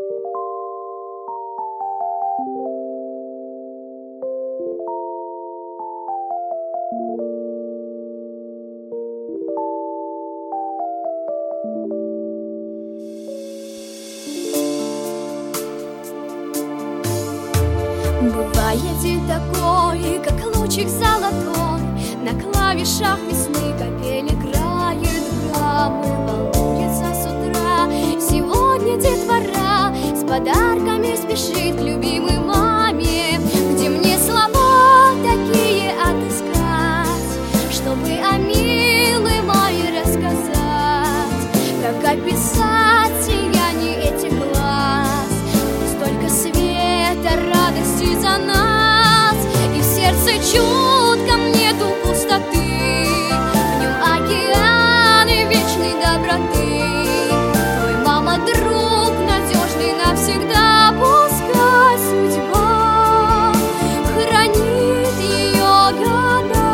Бывает и такое, как лучик золотой, на клавишах весны капель играет граммы, волнуется с утра. Сегодня детвора с подарками спешит к любимой маме. Где мне слова такие отыскать, чтобы о милой маме рассказать? Как описать сияние этих глаз? Столько света, радости за нас, и в сердце чутко нету пустоты. В нем океаны вечной доброты. Твой мама друг надежный навсегда, пускай судьба хранит ее года.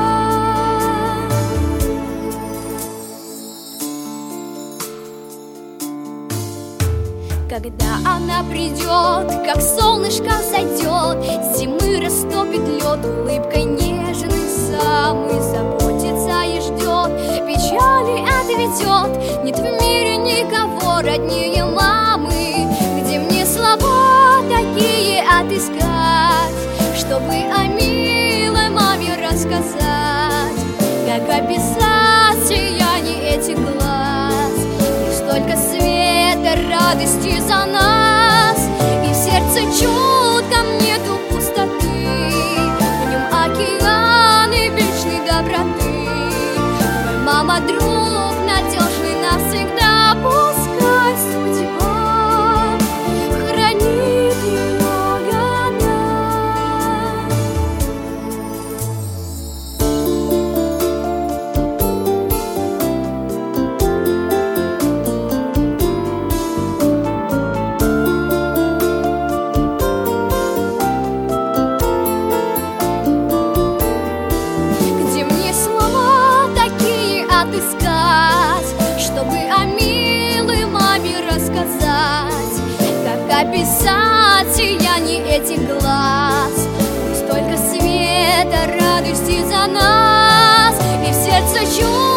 Когда она придет, как солнышко зайдет, с зимы растопит лед, улыбкой нежной самой заботится и ждет, печали отведет. Нет в мире никого роднее мамы. Где мне слова такие отыскать, чтобы о милой маме рассказать? Как описать сияние этих глаз? И столько света, радости за нас, и в сердце чутко нету пустоты. В нем океаны вечной доброты. Твой мама друг надежный навсегда, пускай судьба хранит ее года. Отыскать, чтобы о милой маме рассказать? Как описать сияние этих глаз? Столько света, радости за нас, и в сердце чувств